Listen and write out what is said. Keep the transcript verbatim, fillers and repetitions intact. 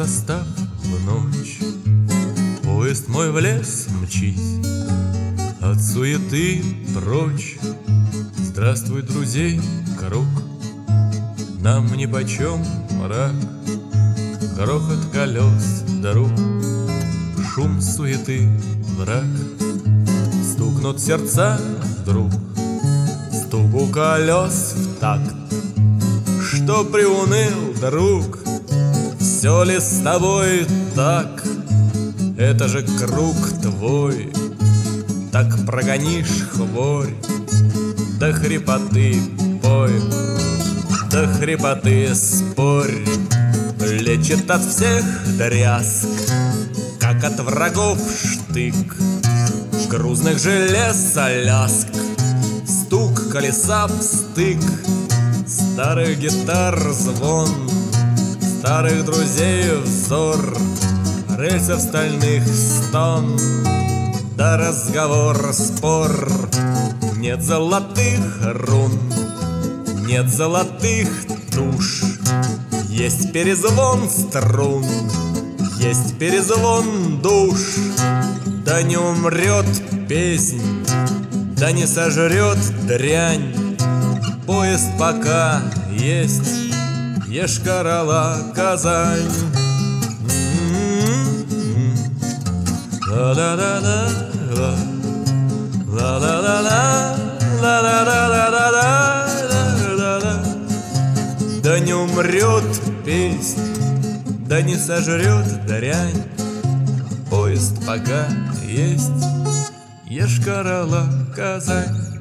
состав в ночь. Поезд мой в лес мчись, от суеты прочь. Здравствуй, друзей, круг, нам нипочем мрак. Грохот колес дорог, шум суеты враг. Стукнут сердца вдруг, стуку колес в такт. Что приуныл, друг, все ли с тобой так? Это же круг твой, так прогонишь хворь. До хрипоты пой, до хрипоты спорь. Лечит от всех дрязг, как от врагов штык. Грузных желез ляск, стук колеса в стык. Старых гитар звон, старых друзей взор, рельсов стальных стон, да разговор спор. Нет золотых рун, нет золотых туш, есть перезвон струн, есть перезвон душ. Да не умрет песнь, да не сожрет дрянь. Поезд пока есть, Йошкар-Ола, Казань. Ла-ла-ла-ла-ла, ла-ла-ла-ла, ла-ла-ла-ла-ла-ла-ла. Да не умрет песнь, да не сожрет дрянь. Поезд пока есть, Йошкар-Ола, Казань.